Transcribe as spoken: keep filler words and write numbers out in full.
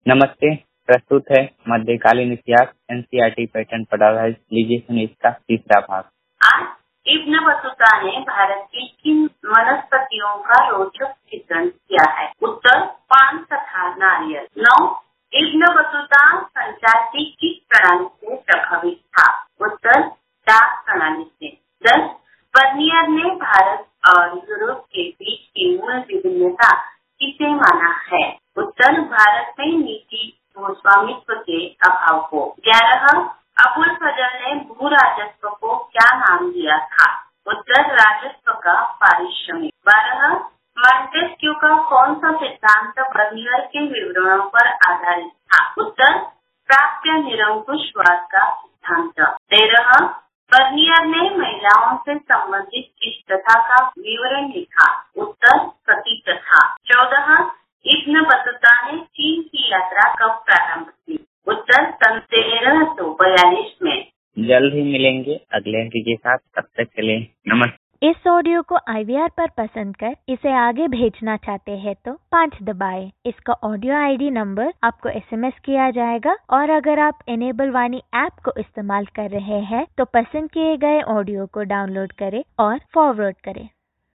नमस्ते, प्रस्तुत है मध्यकालीन इतिहास एनसीईआरटी पैटर्न पर आधारित। लीजिए सुनिए इसका तीसरा भाग। आज इब्न बतूता ने भारत की किन वनस्पतियों का रोचक चित्रण किया है? उत्तर, पान तथा नारियल। नौ, इब्न बतूता संचार की किस प्रणाली से प्रभावित था? उत्तर, डाक प्रणाली से। दस, बर्नियर ने भारत और यूरोप के बीच की मूल विभिन्नता किसे माना है? उत्तर, भारत में नीति भूस्वामित्व के अभाव को। ग्यारह, अबुल फजल ने भू राजस्व को क्या नाम दिया था? उत्तर, राजस्व का पारिश्रमिक। बारह, मॉन्टेस्क्यू का कौन सा सिद्धांत बर्नियर के विवरणों पर आधारित था? उत्तर, प्राप्य निरंकुशवाद का सिद्धांत। तेरह, बर्नियर ने महिलाओं से संबंधित किस प्रथा का विवरण लिखा? उत्तर, सती प्रथा। चौदह, इब्न बतूता ने चीन की यात्रा कब प्रारंभ की? उत्तर, सन तेरह सौ बयालीस में। जल्द ही मिलेंगे अगले अंक के साथ, तब तक के लिए नमस्ते। इस ऑडियो को आई वी आर पर पसंद कर इसे आगे भेजना चाहते हैं तो पाँच दबाएं। इसका ऑडियो आई डी नंबर आपको एस एम एस किया जाएगा और अगर आप इनेबल वाणी ऐप को इस्तेमाल कर रहे हैं तो पसंद किए गए ऑडियो को डाउनलोड करें और फॉरवर्ड करें।